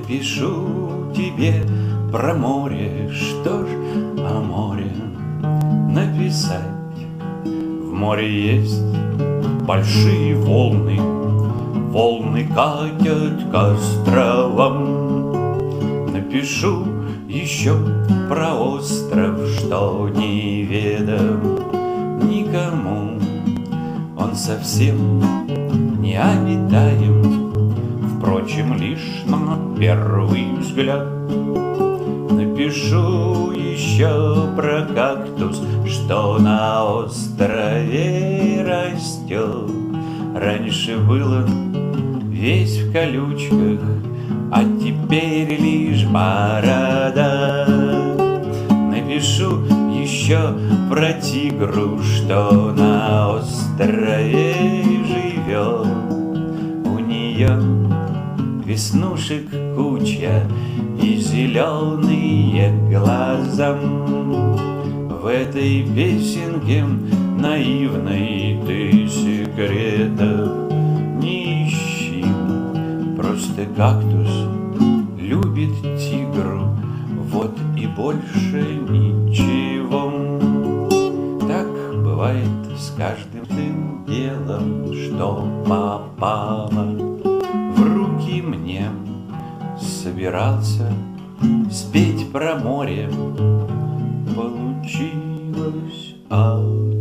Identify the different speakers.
Speaker 1: Напишу тебе про море, что ж о море написать? В море есть большие волны, волны катят к островам. Напишу еще про остров, что неведом никому. Он совсем необитаем, впрочем, лишь на первый взгляд. Напишу еще про кактус, что на острове растет. Раньше было весь в колючках, а теперь лишь борода. Напишу еще про тигру, что на острове живет. У нее веснушек куча и зеленые глаза. В этой песенке наивной ты секретов не ищи. Просто кактус любит тигру, вот и больше ничего. Так бывает с каждым делом, что попало в руки мне. Собирался спеть про море, получилось